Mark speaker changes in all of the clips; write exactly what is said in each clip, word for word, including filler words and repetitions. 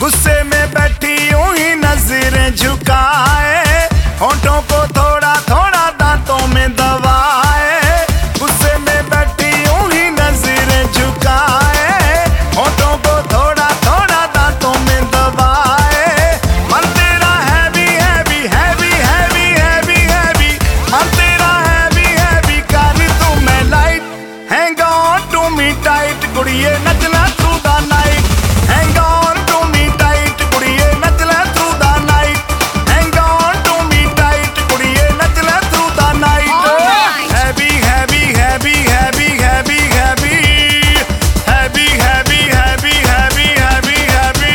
Speaker 1: गुस्से में बैठी यूं ही नजरें झुकाए, होंठों को थोड़ा थोड़ा दांतों में दबाए। गुस्से में बैठी यूं ही नजरें झुकाए, होंठों को थोड़ा थोड़ा दांतों में दबाए। मन तेरा heavy heavy heavy heavy heavy heavy, मन तेरा हैवी हैवी कर तू मैं light. Hang on to me tight कुड़िए नचना through the night. Hang on to me tight कुड़िए नचना through the night. Hang on to me tight कुड़िए नचना through the night. Heavy heavy heavy heavy heavy heavy heavy heavy heavy heavy heavy heavy.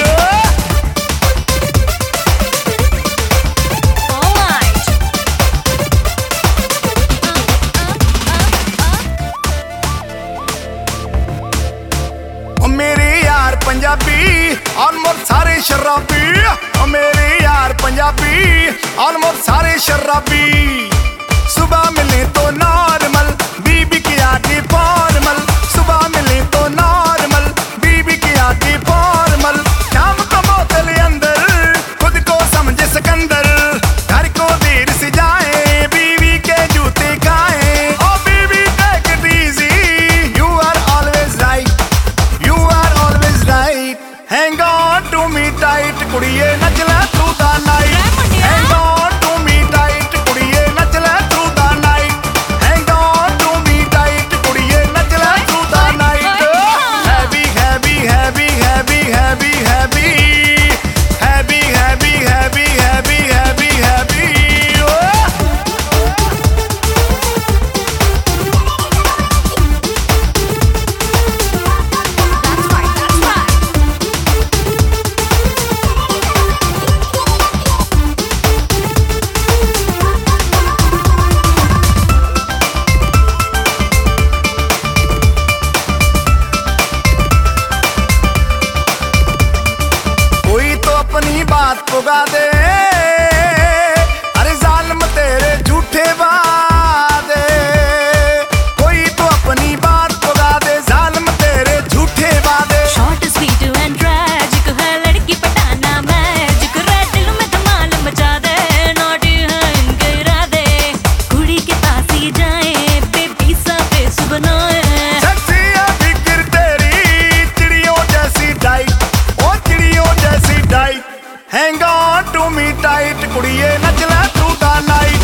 Speaker 1: ओ मेरे यार Punjabi almost सारे शराबी, ओ मेरे यार पंजाबी ऑलमोस्ट सारे शराबी। सुबह मिले तो नॉर्मल, बीबी की आती फॉर्मल। सुबह मिले तो नॉर्मल, बीबी की आती फॉर्मल। शाम को बोतल अंदर, खुद को समझे सिकंदर। घर को देर से जाए, बीवी के जूते खाए। ओ बीबी take it easy, you are always right, you are always right. Hang on to me tight कुड़िए नचना through the night. Hang on to me tight कुड़िए नचना through the night. Hang on to me tight कुड़िए नचना through the night. Heavy heavy heavy heavy heavy heavy heavy heavy heavy heavy heavy heavy. कोई तो अपनी बात पुगा दे, अरे जालिम तेरे झूठे वादे। कोई तो अपनी बात पुगा दे, जालिम तेरे झूठे वादे।
Speaker 2: शॉर्ट स्वीट एंड ट्रैजिक है लड़की पटाना मैजिक। रेड दिल में धमाल मचा दे, नॉटी है इनके इरादे। कुड़ी के पास ही जाए, बेबी सा फेस बनाए।
Speaker 1: सेक्सी है फिगर तेरी, चिड़ियों जैसी डाइट, ओ चिड़ियों जैसी diet. Hang on to me tight कुड़िए नचना थ्रू द नाइट।